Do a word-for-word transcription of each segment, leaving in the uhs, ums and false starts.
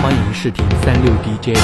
欢迎试听三六 D J。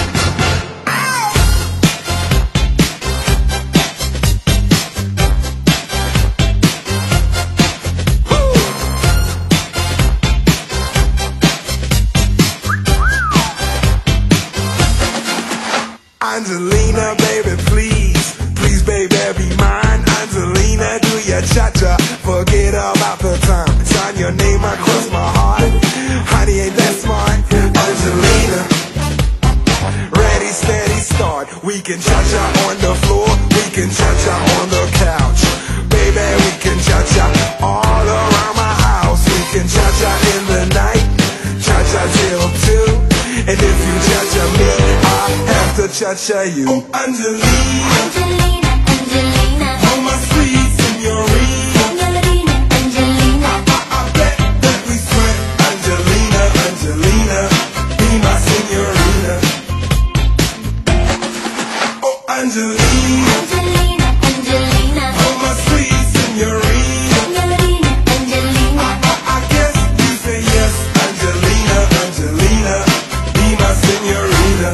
Angelina, baby, please, please, baby, be mine. Angelina, do your cha-cha, forget about the time. Sign your name across my heart, honey, ain't that smart? Angelina, ready, steady, start. We can cha-cha on the floor, we can cha-cha on the couch. Baby, we can cha-cha all around my house. We can cha-cha in the night, cha-cha till two. And if you cha-cha me, I have to cha-cha you. Oh, Angelina, Angelina, Angelina, oh my sweet señorita. Angelina, Angelina, I, I bet that we sweat. Angelina, Angelina, be my señorita. Oh, Angelina, Angelina, Angelina, oh my sweet señorita. Angelina, Angelina, I, I guess you say yes. Angelina, Angelina, be my señorita.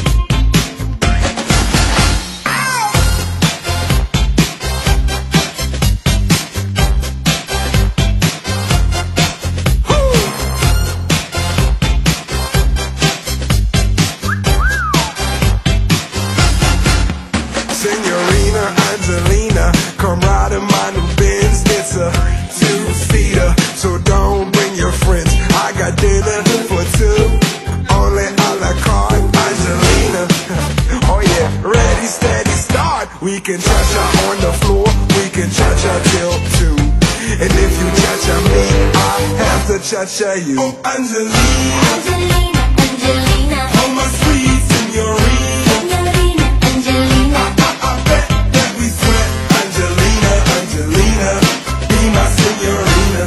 Señorina Angelina, come ride in my new Benz. It's a two-seater, so don't bring your friends. I got dinner for two, only a la carte. Angelina, oh yeah, ready, steady, start. We can cha-cha on the floor, we can cha-cha till two. And if you cha-cha me, I have to cha-cha you. Oh, Angelina, Angelina, Angelina, oh my sweet señorita. Angelina, Angelina, I bet that we sweat. Angelina, Angelina, be my señorita.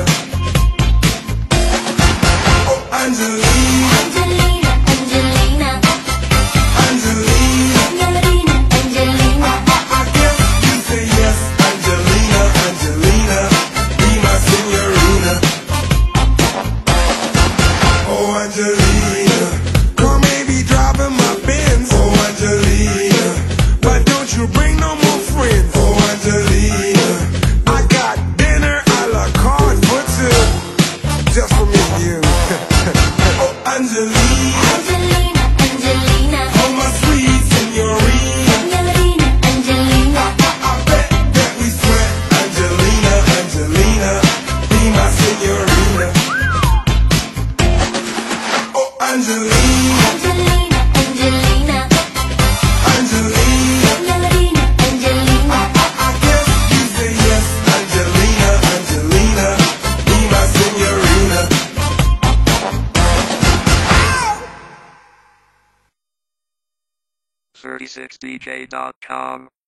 Oh, Angelina, Angelina, Angelina, Angelina, Angelina, Angelina, I, I guess you say yes. Angelina, Angelina, be my señorita. Oh, Angelina, come maybe driving my Benz. Oh, Angelina, but don't you bring no more friends. Oh, Angelina, I got dinner a la carte for two, just for me and you. Oh, Angelina, Angelina, Angelina, oh my sweet señorita. Angelina, Angelina, I bet that we sweat. Angelina, Angelina, be my señorita. Oh, Angelina, Angelina, Angelina, Angelina, Angelina, Angelina, I, I guess you say yes. Angelina, Angelina, be my señorita. thirty-six D J dot com